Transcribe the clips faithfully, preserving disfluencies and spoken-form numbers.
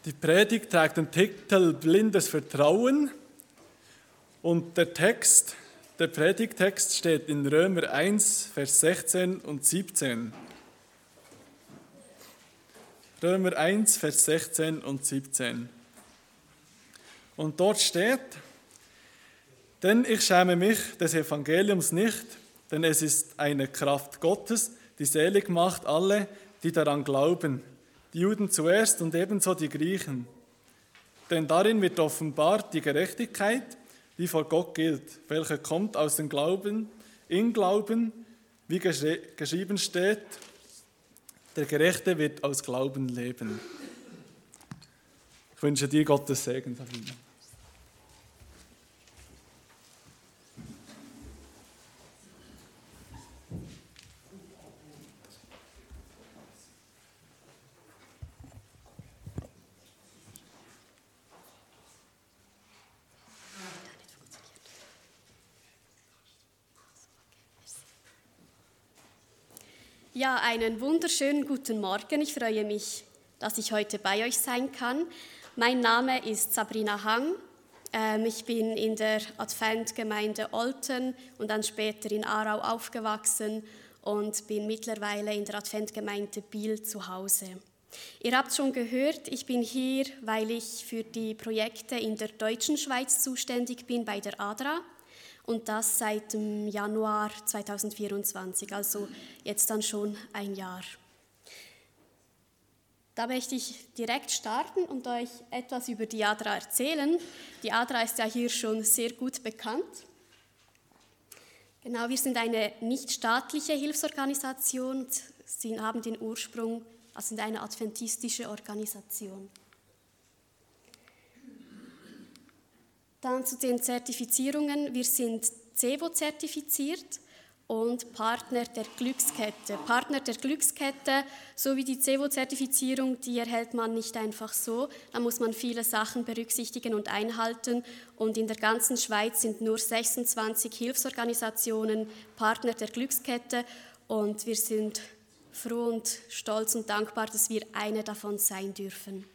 Die Predigt trägt den Titel Blindes Vertrauen und der Text, der Predigttext steht in Römer eins, Vers sechzehn und siebzehn. Römer eins, Vers sechzehn und siebzehn. Und dort steht: Denn ich schäme mich des Evangeliums nicht, denn es ist eine Kraft Gottes, die selig macht alle, die daran glauben, die Juden zuerst und ebenso die Griechen. Denn darin wird offenbart die Gerechtigkeit, die vor Gott gilt, welche kommt aus dem Glauben, in Glauben, wie geschrieben steht, der Gerechte wird aus Glauben leben. Ich wünsche dir Gottes Segen, Sabine. Ja, einen wunderschönen guten Morgen. Ich freue mich, dass ich heute bei euch sein kann. Mein Name ist Sabrina Hang. Ich bin in der Adventgemeinde Olten und dann später in Aarau aufgewachsen und bin mittlerweile in der Adventgemeinde Biel zu Hause. Ihr habt schon gehört, ich bin hier, weil ich für die Projekte in der deutschen Schweiz zuständig bin bei der A D R A. Und das seit dem Januar zweitausendvierundzwanzig, also jetzt dann schon ein Jahr. Da möchte ich direkt starten und euch etwas über die A D R A erzählen. Die A D R A ist ja hier schon sehr gut bekannt. Genau, wir sind eine nichtstaatliche Hilfsorganisation, sie haben den Ursprung, also sind eine adventistische Organisation. Dann zu den Zertifizierungen. Wir sind C E V O-zertifiziert und Partner der Glückskette. Partner der Glückskette sowie die C E V O-Zertifizierung, die erhält man nicht einfach so. Da muss man viele Sachen berücksichtigen und einhalten. Und in der ganzen Schweiz sind nur sechsundzwanzig Hilfsorganisationen Partner der Glückskette. Und wir sind froh und stolz und dankbar, dass wir eine davon sein dürfen.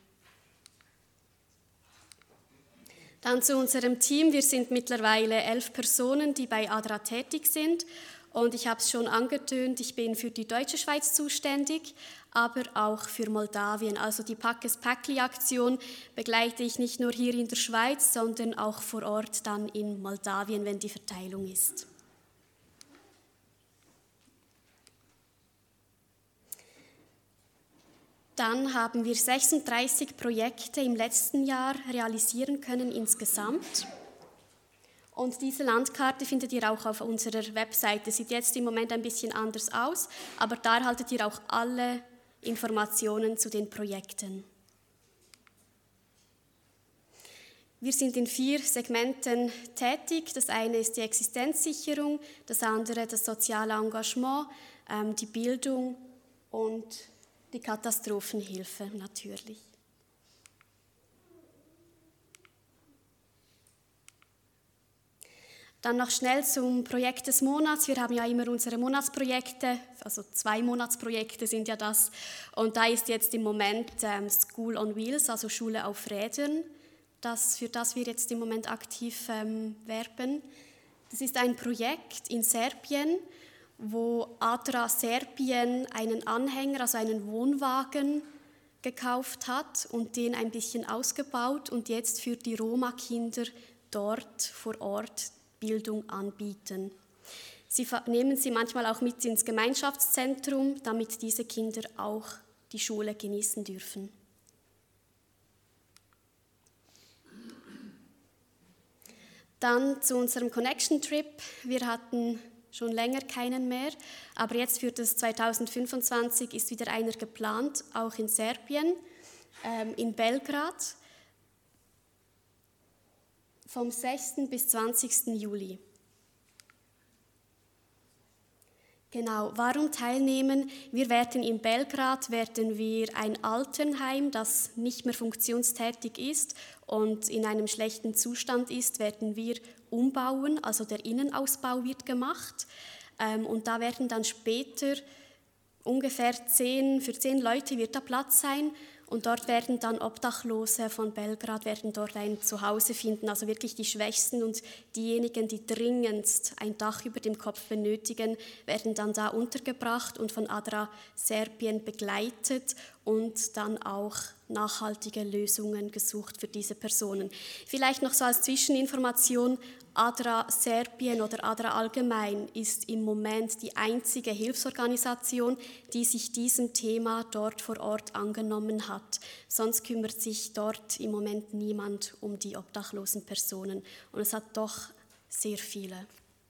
Dann zu unserem Team. Wir sind mittlerweile elf Personen, die bei A D R A tätig sind. Und ich habe es schon angetönt, ich bin für die deutsche Schweiz zuständig, aber auch für Moldawien. Also die Packes Päckli-Aktion begleite ich nicht nur hier in der Schweiz, sondern auch vor Ort dann in Moldawien, wenn die Verteilung ist. Dann haben wir sechsunddreißig Projekte im letzten Jahr realisieren können insgesamt. Und diese Landkarte findet ihr auch auf unserer Webseite. Sieht jetzt im Moment ein bisschen anders aus, aber da erhaltet ihr auch alle Informationen zu den Projekten. Wir sind in vier Segmenten tätig. Das eine ist die Existenzsicherung, das andere das soziale Engagement, die Bildung und die Katastrophenhilfe natürlich. Dann noch schnell zum Projekt des Monats. Wir haben ja immer unsere Monatsprojekte, also zwei Monatsprojekte sind ja das. Und da ist jetzt im Moment ähm, School on Wheels, also Schule auf Rädern, das, für das wir jetzt im Moment aktiv ähm, werben. Das ist ein Projekt in Serbien, wo A D R A Serbien einen Anhänger, also einen Wohnwagen, gekauft hat und den ein bisschen ausgebaut und jetzt für die Roma-Kinder dort vor Ort Bildung anbieten. Sie nehmen sie manchmal auch mit ins Gemeinschaftszentrum, damit diese Kinder auch die Schule genießen dürfen. Dann zu unserem Connection Trip. Wir hatten schon länger keinen mehr, aber jetzt für das zweitausendfünfundzwanzig ist wieder einer geplant, auch in Serbien, ähm, in Belgrad, vom sechsten bis zwanzigsten Juli. Genau, warum teilnehmen? Wir werden in Belgrad werden wir ein Altenheim, das nicht mehr funktionstätig ist und in einem schlechten Zustand ist, werden wir umbauen, also der Innenausbau wird gemacht. Und da werden dann später ungefähr zehn, für zehn Leute wird da Platz sein Und dort werden dann Obdachlose von Belgrad werden dort ein Zuhause finden, also wirklich die Schwächsten und diejenigen, die dringendst ein Dach über dem Kopf benötigen, werden dann da untergebracht und von ADRA Serbien begleitet und dann auch nachhaltige Lösungen gesucht für diese Personen. Vielleicht noch so als Zwischeninformation, ADRA Serbien oder ADRA allgemein ist im Moment die einzige Hilfsorganisation, die sich diesem Thema dort vor Ort angenommen hat. Sonst kümmert sich dort im Moment niemand um die obdachlosen Personen. Und es hat doch sehr viele.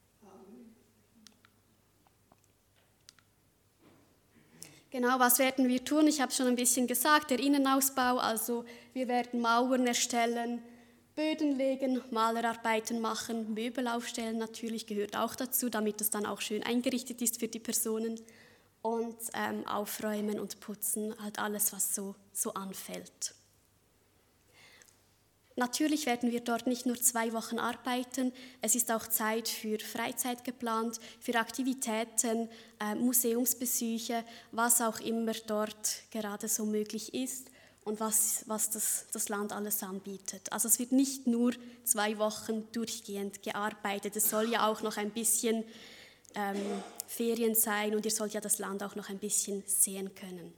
Genau, was werden wir tun? Ich habe schon ein bisschen gesagt, der Innenausbau, also wir werden Mauern erstellen, Böden legen, Malerarbeiten machen, Möbel aufstellen natürlich, gehört auch dazu, damit es dann auch schön eingerichtet ist für die Personen und ähm, aufräumen und putzen, halt alles, was so, so anfällt. Natürlich werden wir dort nicht nur zwei Wochen arbeiten, es ist auch Zeit für Freizeit geplant, für Aktivitäten, äh, Museumsbesuche, was auch immer dort gerade so möglich ist und was, was das, das Land alles anbietet. Also es wird nicht nur zwei Wochen durchgehend gearbeitet, es soll ja auch noch ein bisschen ähm, Ferien sein und ihr sollt ja das Land auch noch ein bisschen sehen können.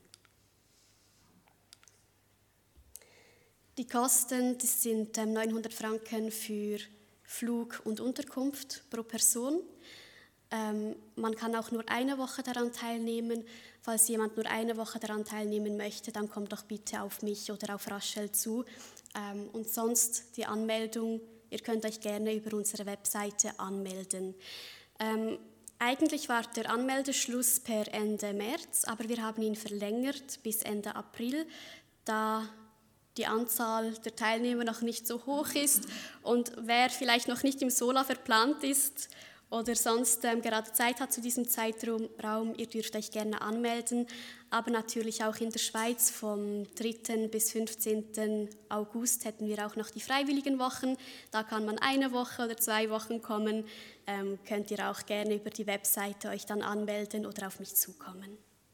Die Kosten, das sind ähm, neunhundert Franken für Flug und Unterkunft pro Person. Ähm, man kann auch nur eine Woche daran teilnehmen. Falls jemand nur eine Woche daran teilnehmen möchte, dann kommt doch bitte auf mich oder auf Rachel zu. Ähm, und sonst die Anmeldung, ihr könnt euch gerne über unsere Webseite anmelden. Ähm, eigentlich war der Anmeldeschluss per Ende März, aber wir haben ihn verlängert bis Ende April, da die Anzahl der Teilnehmer noch nicht so hoch ist und wer vielleicht noch nicht im Sola verplant ist oder sonst ähm, gerade Zeit hat zu diesem Zeitraum, ihr dürft euch gerne anmelden, aber natürlich auch in der Schweiz vom dritten bis fünfzehnten August hätten wir auch noch die Freiwilligenwochen, da kann man eine Woche oder zwei Wochen kommen, ähm, könnt ihr auch gerne über die Webseite euch dann anmelden oder auf mich zukommen.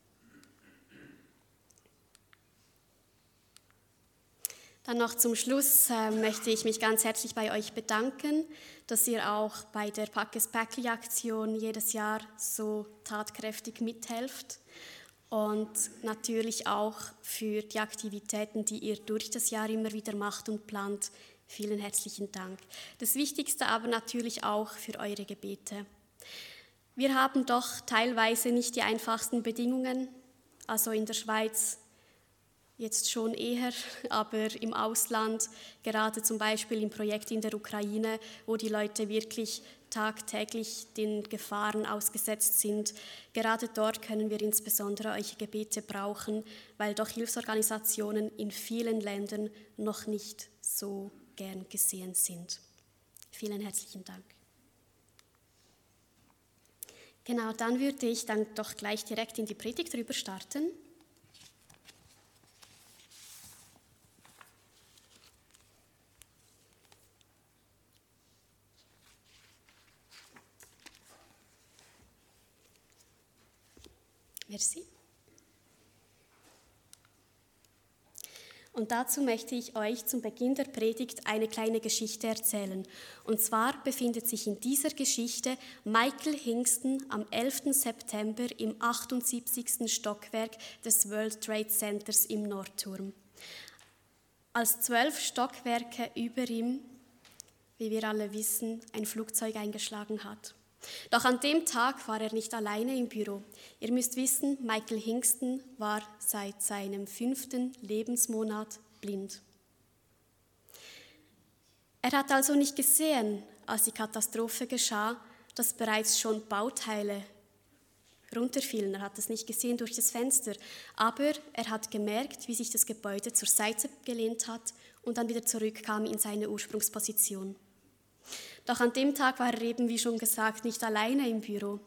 Dann noch zum Schluss äh, möchte ich mich ganz herzlich bei euch bedanken, dass ihr auch bei der Packes Päckli-Aktion jedes Jahr so tatkräftig mithelft und natürlich auch für die Aktivitäten, die ihr durch das Jahr immer wieder macht und plant. Vielen herzlichen Dank. Das Wichtigste aber natürlich auch für eure Gebete. Wir haben doch teilweise nicht die einfachsten Bedingungen, also in der Schweiz jetzt schon eher, aber im Ausland, gerade zum Beispiel im Projekt in der Ukraine, wo die Leute wirklich tagtäglich den Gefahren ausgesetzt sind. Gerade dort können wir insbesondere eure Gebete brauchen, weil doch Hilfsorganisationen in vielen Ländern noch nicht so gern gesehen sind. Vielen herzlichen Dank. Genau, dann würde ich dann doch gleich direkt in die Predigt rüber starten. Merci. Und dazu möchte ich euch zum Beginn der Predigt eine kleine Geschichte erzählen. Und zwar befindet sich in dieser Geschichte Michael Hingston am elften September im achtundsiebzigsten Stockwerk des World Trade Centers im Nordturm. Als zwölf Stockwerke über ihm, wie wir alle wissen, ein Flugzeug eingeschlagen hat. Doch an dem Tag war er nicht alleine im Büro. Ihr müsst wissen, Michael Hingston war seit seinem fünften Lebensmonat blind. Er hat also nicht gesehen, als die Katastrophe geschah, dass bereits schon Bauteile runterfielen. Er hat es nicht gesehen durch das Fenster, aber er hat gemerkt, wie sich das Gebäude zur Seite gelehnt hat und dann wieder zurückkam in seine Ursprungsposition. Doch an dem Tag war er eben, wie schon gesagt, nicht alleine im Büro.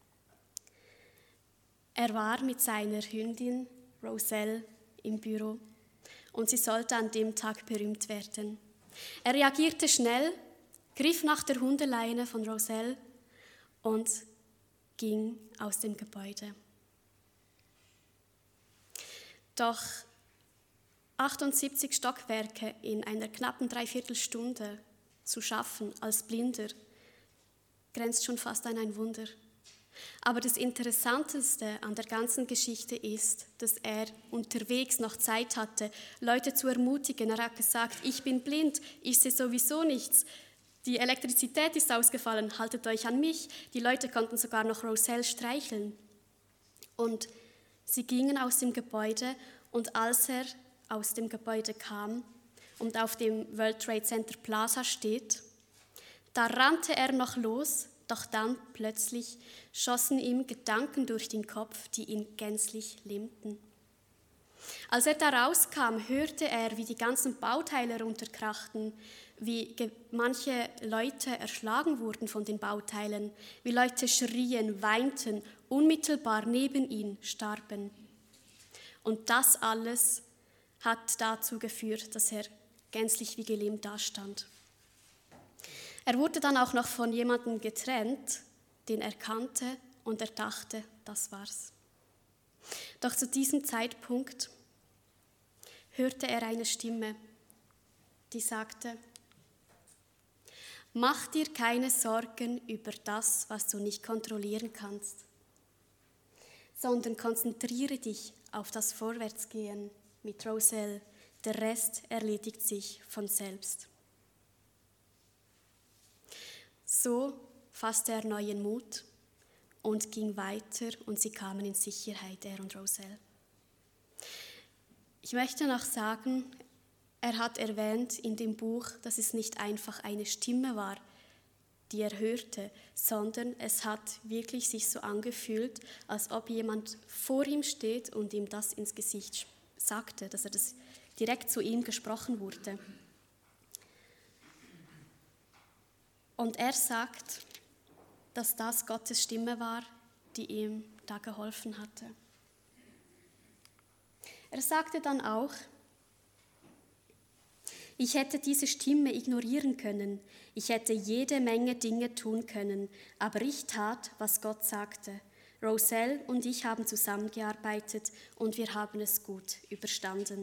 Er war mit seiner Hündin Roselle im Büro und sie sollte an dem Tag berühmt werden. Er reagierte schnell, griff nach der Hundeleine von Roselle und ging aus dem Gebäude. Doch achtundsiebzig Stockwerke in einer knappen Dreiviertelstunde zu schaffen als Blinder, grenzt schon fast an ein Wunder. Aber das Interessanteste an der ganzen Geschichte ist, dass er unterwegs noch Zeit hatte, Leute zu ermutigen. Er hat gesagt, ich bin blind, ich sehe sowieso nichts. Die Elektrizität ist ausgefallen, haltet euch an mich. Die Leute konnten sogar noch Roselle streicheln. Und sie gingen aus dem Gebäude und als er aus dem Gebäude kam und auf dem World Trade Center Plaza steht, da rannte er noch los, doch dann plötzlich schossen ihm Gedanken durch den Kopf, die ihn gänzlich lähmten. Als er da rauskam, hörte er, wie die ganzen Bauteile runterkrachten, wie manche Leute erschlagen wurden von den Bauteilen, wie Leute schrien, weinten, unmittelbar neben ihm starben. Und das alles hat dazu geführt, dass er gänzlich wie gelähmt dastand. Er wurde dann auch noch von jemandem getrennt, den er kannte, und er dachte, das war's. Doch zu diesem Zeitpunkt hörte er eine Stimme, die sagte, mach dir keine Sorgen über das, was du nicht kontrollieren kannst, sondern konzentriere dich auf das Vorwärtsgehen mit Roselle. Der Rest erledigt sich von selbst. So fasste er neuen Mut und ging weiter und sie kamen in Sicherheit, er und Roselle. Ich möchte noch sagen, er hat erwähnt in dem Buch, dass es nicht einfach eine Stimme war, die er hörte, sondern es hat wirklich sich so angefühlt, als ob jemand vor ihm steht und ihm das ins Gesicht sagte, dass er das direkt zu ihm gesprochen wurde. Und er sagt, dass das Gottes Stimme war, die ihm da geholfen hatte. Er sagte dann auch, ich hätte diese Stimme ignorieren können, ich hätte jede Menge Dinge tun können, aber ich tat, was Gott sagte. Roselle und ich haben zusammengearbeitet und wir haben es gut überstanden.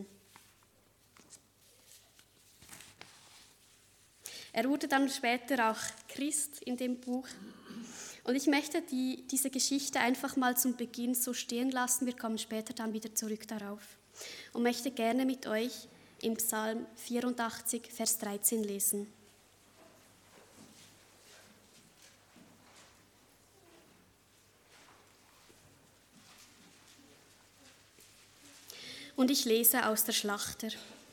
Er wurde dann später auch Christ in dem Buch. Und ich möchte die, diese Geschichte einfach mal zum Beginn so stehen lassen. Wir kommen später dann wieder zurück darauf. Und möchte gerne mit euch im Psalm vierundachtzig, Vers dreizehn lesen. Und ich lese aus der Schlachter.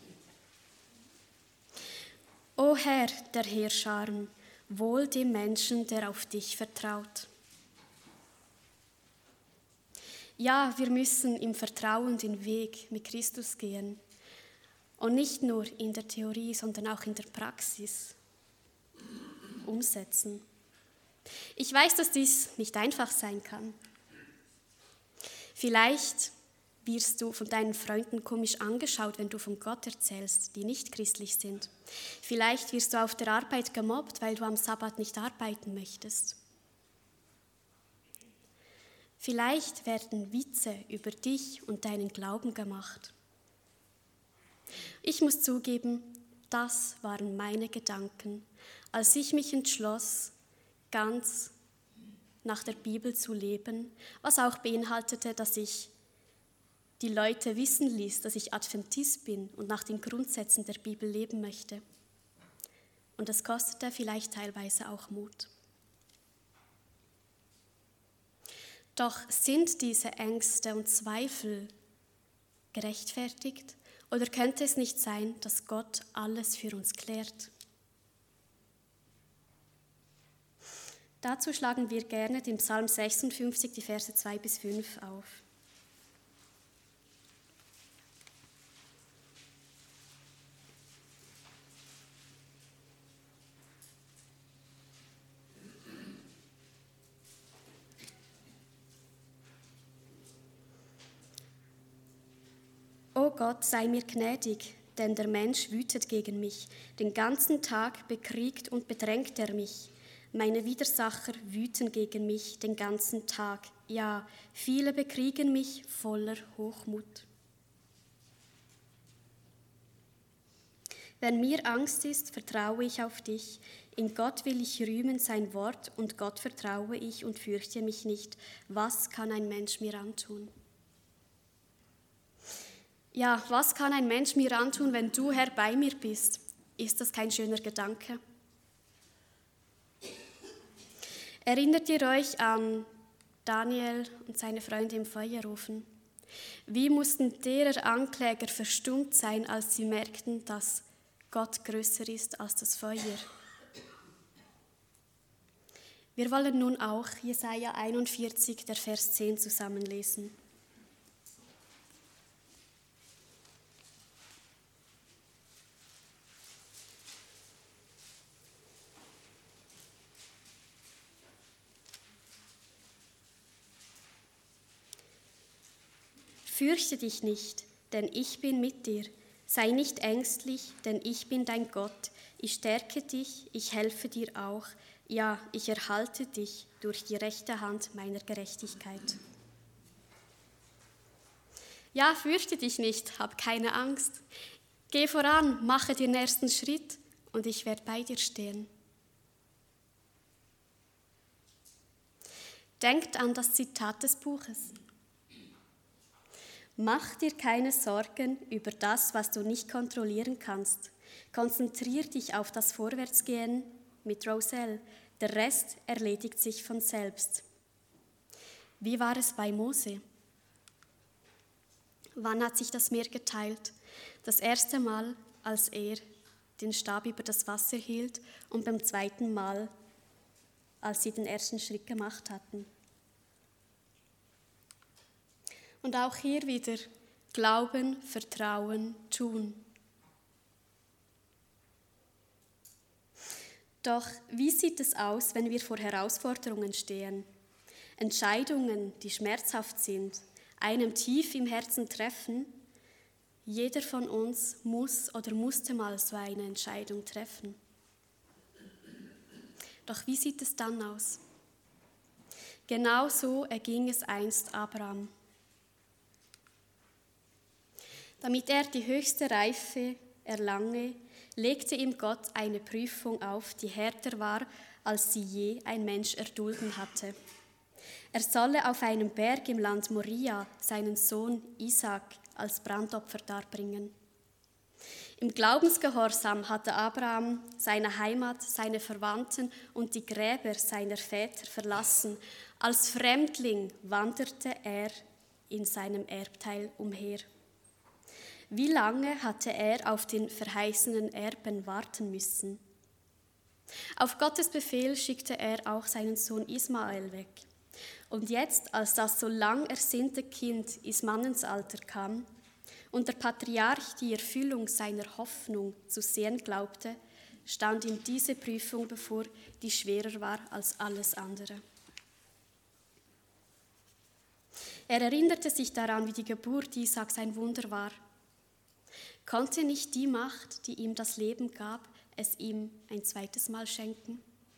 O Herr der Heerscharen, wohl dem Menschen, der auf dich vertraut. Ja, wir müssen im Vertrauen den Weg mit Christus gehen. Und nicht nur in der Theorie, sondern auch in der Praxis umsetzen. Ich weiß, dass dies nicht einfach sein kann. Vielleicht wirst du von deinen Freunden komisch angeschaut, wenn du von Gott erzählst, die nicht christlich sind. Vielleicht wirst du auf der Arbeit gemobbt, weil du am Sabbat nicht arbeiten möchtest. Vielleicht werden Witze über dich und deinen Glauben gemacht. Ich muss zugeben, das waren meine Gedanken, als ich mich entschloss, ganz nach der Bibel zu leben, was auch beinhaltete, dass ich die Leute wissen ließ, dass ich Adventist bin und nach den Grundsätzen der Bibel leben möchte. Und das kostete vielleicht teilweise auch Mut. Doch sind diese Ängste und Zweifel gerechtfertigt oder könnte es nicht sein, dass Gott alles für uns klärt? Dazu schlagen wir gerne den Psalm sechsundfünfzig, die Verse zwei bis fünf auf. O Gott, sei mir gnädig, denn der Mensch wütet gegen mich. Den ganzen Tag bekriegt und bedrängt er mich. Meine Widersacher wüten gegen mich den ganzen Tag. Ja, viele bekriegen mich voller Hochmut. Wenn mir Angst ist, vertraue ich auf dich. In Gott will ich rühmen sein Wort und Gott vertraue ich und fürchte mich nicht. Was kann ein Mensch mir antun? Ja, was kann ein Mensch mir antun, wenn du, Herr, bei mir bist? Ist das kein schöner Gedanke? Erinnert ihr euch an Daniel und seine Freunde im Feuerofen? Wie mussten derer Ankläger verstummt sein, als sie merkten, dass Gott größer ist als das Feuer? Wir wollen nun auch Jesaja einundvierzig, der Vers zehn, zusammenlesen. Fürchte dich nicht, denn ich bin mit dir. Sei nicht ängstlich, denn ich bin dein Gott. Ich stärke dich, ich helfe dir auch. Ja, ich erhalte dich durch die rechte Hand meiner Gerechtigkeit. Ja, fürchte dich nicht, hab keine Angst. Geh voran, mache den ersten Schritt und ich werde bei dir stehen. Denkt an das Zitat des Buches. Mach dir keine Sorgen über das, was du nicht kontrollieren kannst. Konzentrier dich auf das Vorwärtsgehen mit Roselle. Der Rest erledigt sich von selbst. Wie war es bei Mose? Wann hat sich das Meer geteilt? Das erste Mal, als er den Stab über das Wasser hielt und beim zweiten Mal, als sie den ersten Schritt gemacht hatten. Und auch hier wieder Glauben, Vertrauen, tun. Doch wie sieht es aus, wenn wir vor Herausforderungen stehen? Entscheidungen, die schmerzhaft sind, einem tief im Herzen treffen? Jeder von uns muss oder musste mal so eine Entscheidung treffen. Doch wie sieht es dann aus? Genau so erging es einst Abraham. Damit er die höchste Reife erlange, legte ihm Gott eine Prüfung auf, die härter war, als sie je ein Mensch erdulden hatte. Er solle auf einem Berg im Land Moria seinen Sohn Isaak als Brandopfer darbringen. Im Glaubensgehorsam hatte Abraham seine Heimat, seine Verwandten und die Gräber seiner Väter verlassen. Als Fremdling wanderte er in seinem Erbteil umher. Wie lange hatte er auf den verheißenen Erben warten müssen? Auf Gottes Befehl schickte er auch seinen Sohn Ismael weg. Und jetzt, als das so lang ersehnte Kind ins Mannesalter kam und der Patriarch die Erfüllung seiner Hoffnung zu sehen glaubte, stand ihm diese Prüfung bevor, die schwerer war als alles andere. Er erinnerte sich daran, wie die Geburt Isaaks ein Wunder war. Konnte nicht die Macht, die ihm das Leben gab, es ihm ein zweites Mal schenken?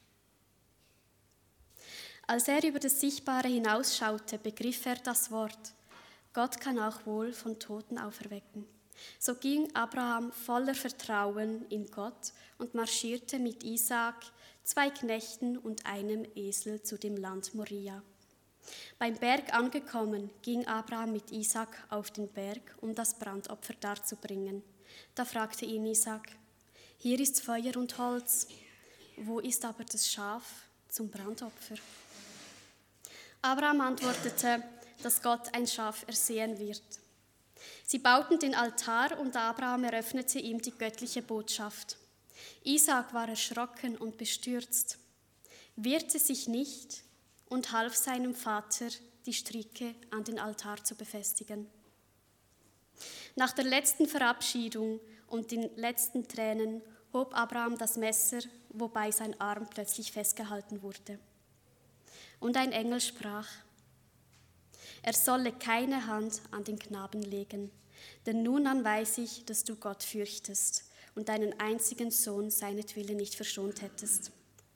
Als er über das Sichtbare hinausschaute, begriff er das Wort: Gott kann auch wohl von Toten auferwecken. So ging Abraham voller Vertrauen in Gott und marschierte mit Isaak, zwei Knechten und einem Esel zu dem Land Moria. Beim Berg angekommen, ging Abraham mit Isaak auf den Berg, um das Brandopfer darzubringen. Da fragte ihn Isaak: Hier ist Feuer und Holz, wo ist aber das Schaf zum Brandopfer? Abraham antwortete, dass Gott ein Schaf ersehen wird. Sie bauten den Altar und Abraham eröffnete ihm die göttliche Botschaft. Isaak war erschrocken und bestürzt, wehrte sich nicht und half seinem Vater, die Stricke an den Altar zu befestigen. Nach der letzten Verabschiedung und den letzten Tränen hob Abraham das Messer, wobei sein Arm plötzlich festgehalten wurde. Und ein Engel sprach: Er solle keine Hand an den Knaben legen, denn nun an weiß ich, dass du Gott fürchtest und deinen einzigen Sohn seinetwillen nicht verschont hättest.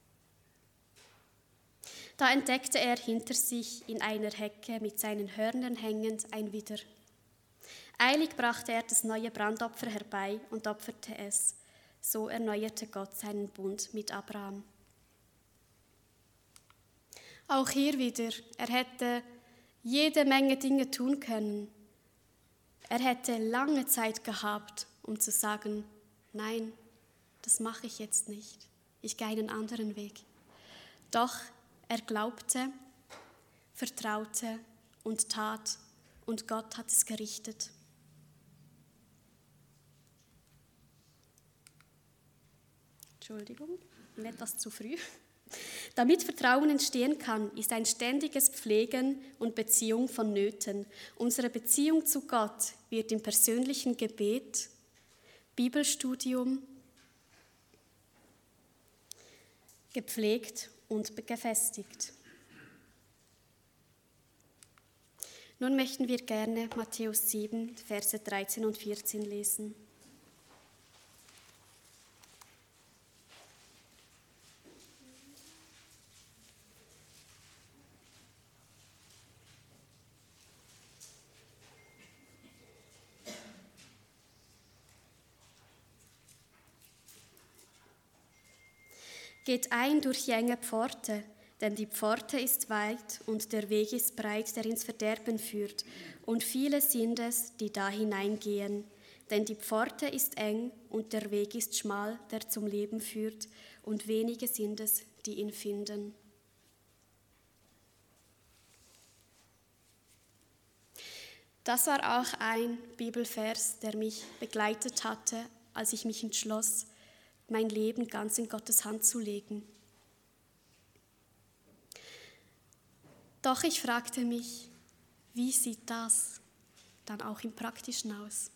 Da entdeckte er hinter sich in einer Hecke mit seinen Hörnern hängend ein Widder. Eilig brachte er das neue Brandopfer herbei und opferte es. So erneuerte Gott seinen Bund mit Abraham. Auch hier wieder, er hätte jede Menge Dinge tun können. Er hätte lange Zeit gehabt, um zu sagen, nein, das mache ich jetzt nicht. Ich gehe einen anderen Weg. Doch er glaubte, vertraute und tat, und Gott hat es gerichtet. Entschuldigung, etwas zu früh. Damit Vertrauen entstehen kann, ist ein ständiges Pflegen und Beziehung vonnöten. Unsere Beziehung zu Gott wird im persönlichen Gebet, Bibelstudium gepflegt und gefestigt. Nun möchten wir gerne Matthäus sieben, Verse dreizehn und vierzehn lesen. Geht ein durch die enge Pforte, denn die Pforte ist weit und der Weg ist breit, der ins Verderben führt. Und viele sind es, die da hineingehen. Denn die Pforte ist eng und der Weg ist schmal, der zum Leben führt. Und wenige sind es, die ihn finden. Das war auch ein Bibelvers, der mich begleitet hatte, als ich mich entschloss, mein Leben ganz in Gottes Hand zu legen. Doch ich fragte mich, wie sieht das dann auch im Praktischen aus?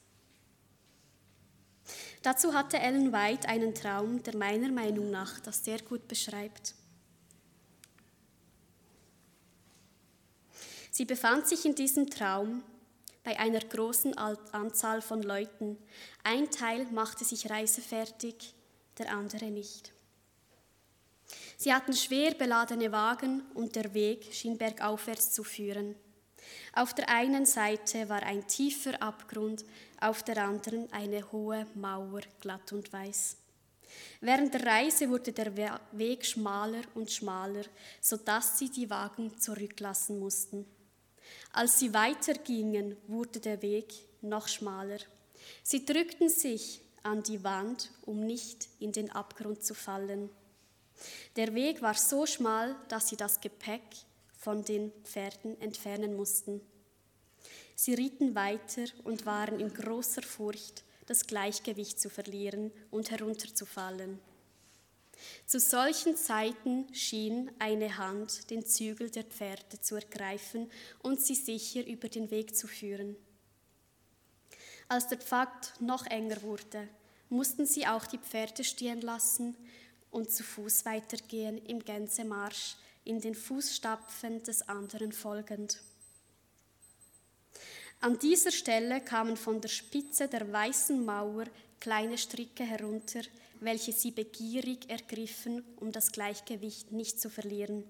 Dazu hatte Ellen White einen Traum, der meiner Meinung nach das sehr gut beschreibt. Sie befand sich in diesem Traum bei einer großen Anzahl von Leuten. Ein Teil machte sich reisefertig, der andere nicht. Sie hatten schwer beladene Wagen und der Weg schien bergaufwärts zu führen. Auf der einen Seite war ein tiefer Abgrund, auf der anderen eine hohe Mauer, glatt und weiß. Während der Reise wurde der Weg schmaler und schmaler, sodass sie die Wagen zurücklassen mussten. Als sie weitergingen, wurde der Weg noch schmaler. Sie drückten sich an die Wand, um nicht in den Abgrund zu fallen. Der Weg war so schmal, dass sie das Gepäck von den Pferden entfernen mussten. Sie rieten weiter und waren in großer Furcht, das Gleichgewicht zu verlieren und herunterzufallen. Zu solchen Zeiten schien eine Hand den Zügel der Pferde zu ergreifen und sie sicher über den Weg zu führen. Als der Pfad noch enger wurde, mussten sie auch die Pferde stehen lassen und zu Fuß weitergehen im Gänsemarsch, in den Fußstapfen des anderen folgend. An dieser Stelle kamen von der Spitze der weißen Mauer kleine Stricke herunter, welche sie begierig ergriffen, um das Gleichgewicht nicht zu verlieren.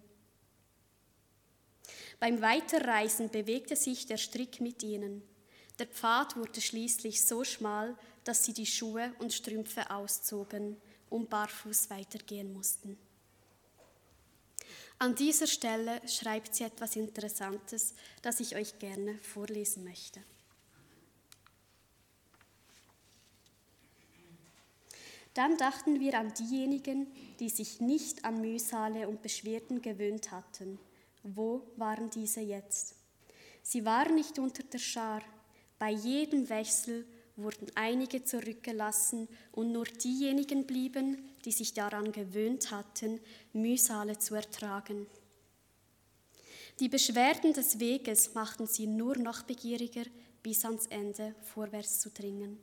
Beim Weiterreisen bewegte sich der Strick mit ihnen. Der Pfad wurde schließlich so schmal, dass sie die Schuhe und Strümpfe auszogen und barfuß weitergehen mussten. An dieser Stelle schreibt sie etwas Interessantes, das ich euch gerne vorlesen möchte. Dann dachten wir an diejenigen, die sich nicht an Mühsale und Beschwerden gewöhnt hatten. Wo waren diese jetzt? Sie waren nicht unter der Schar. Bei jedem Wechsel wurden einige zurückgelassen und nur diejenigen blieben, die sich daran gewöhnt hatten, Mühsale zu ertragen. Die Beschwerden des Weges machten sie nur noch begieriger, bis ans Ende vorwärts zu dringen.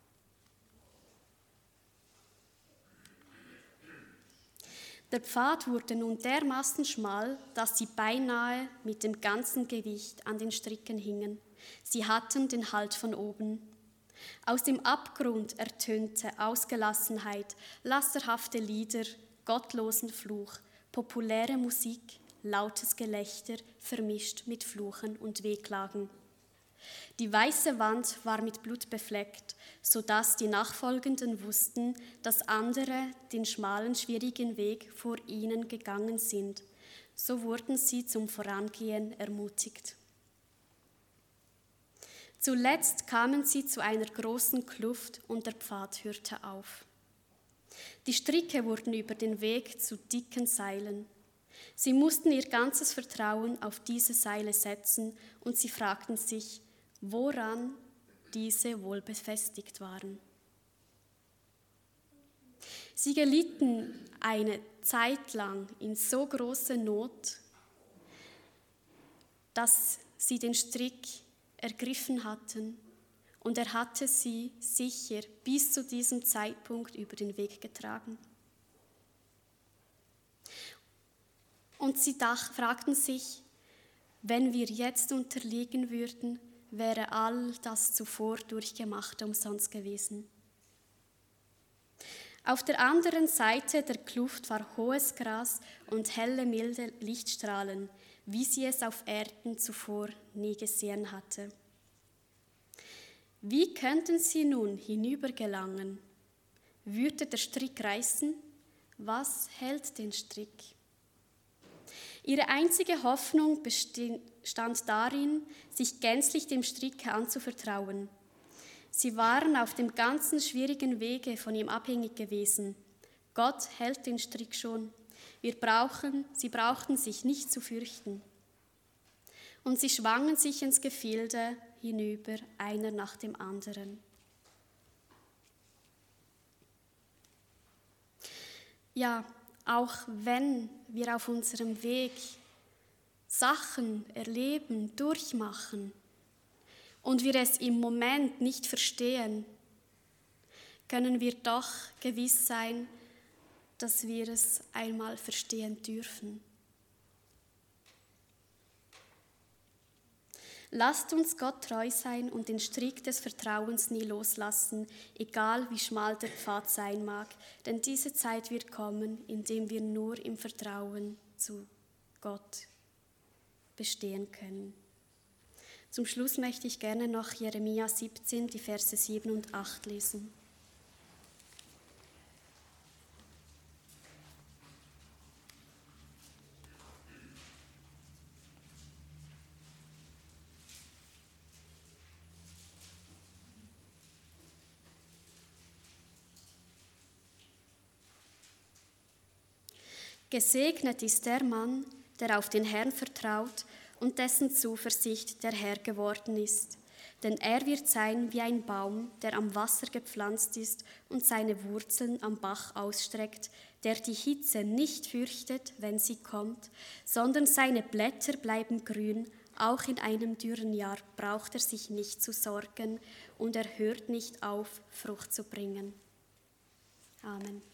Der Pfad wurde nun dermaßen schmal, dass sie beinahe mit dem ganzen Gewicht an den Stricken hingen. Sie hatten den Halt von oben. Aus dem Abgrund ertönte Ausgelassenheit, lasterhafte Lieder, gottlosen Fluch, populäre Musik, lautes Gelächter, vermischt mit Fluchen und Wehklagen. Die weiße Wand war mit Blut befleckt, sodass die Nachfolgenden wussten, dass andere den schmalen, schwierigen Weg vor ihnen gegangen sind. So wurden sie zum Vorangehen ermutigt. Zuletzt kamen sie zu einer großen Kluft und der Pfad hörte auf. Die Stricke wurden über den Weg zu dicken Seilen. Sie mussten ihr ganzes Vertrauen auf diese Seile setzen und sie fragten sich, woran diese wohl befestigt waren. Sie gelitten eine Zeit lang in so große Not, dass sie den Strick ergriffen hatten und er hatte sie sicher bis zu diesem Zeitpunkt über den Weg getragen. Und sie dach, fragten sich, wenn wir jetzt unterliegen würden, wäre all das zuvor Durchgemachte umsonst gewesen. Auf der anderen Seite der Kluft war hohes Gras und helle, milde Lichtstrahlen, wie sie es auf Erden zuvor nie gesehen hatte. Wie könnten sie nun hinübergelangen? Würde der Strick reißen? Was hält den Strick? Ihre einzige Hoffnung bestand darin, sich gänzlich dem Strick anzuvertrauen. Sie waren auf dem ganzen schwierigen Wege von ihm abhängig gewesen. Gott hält den Strick schon. Wir brauchen, sie brauchten sich nicht zu fürchten. Und sie schwangen sich ins Gefilde hinüber, einer nach dem anderen. Ja, auch wenn wir auf unserem Weg Sachen erleben, durchmachen und wir es im Moment nicht verstehen, können wir doch gewiss sein, dass wir es einmal verstehen dürfen. Lasst uns Gott treu sein und den Strick des Vertrauens nie loslassen, egal wie schmal der Pfad sein mag, denn diese Zeit wird kommen, in der wir nur im Vertrauen zu Gott bestehen können. Zum Schluss möchte ich gerne noch Jeremia siebzehn, die Verse sieben und acht lesen. Gesegnet ist der Mann, der auf den Herrn vertraut und dessen Zuversicht der Herr geworden ist. Denn er wird sein wie ein Baum, der am Wasser gepflanzt ist und seine Wurzeln am Bach ausstreckt, der die Hitze nicht fürchtet, wenn sie kommt, sondern seine Blätter bleiben grün. Auch in einem dürren Jahr braucht er sich nicht zu sorgen und er hört nicht auf, Frucht zu bringen. Amen.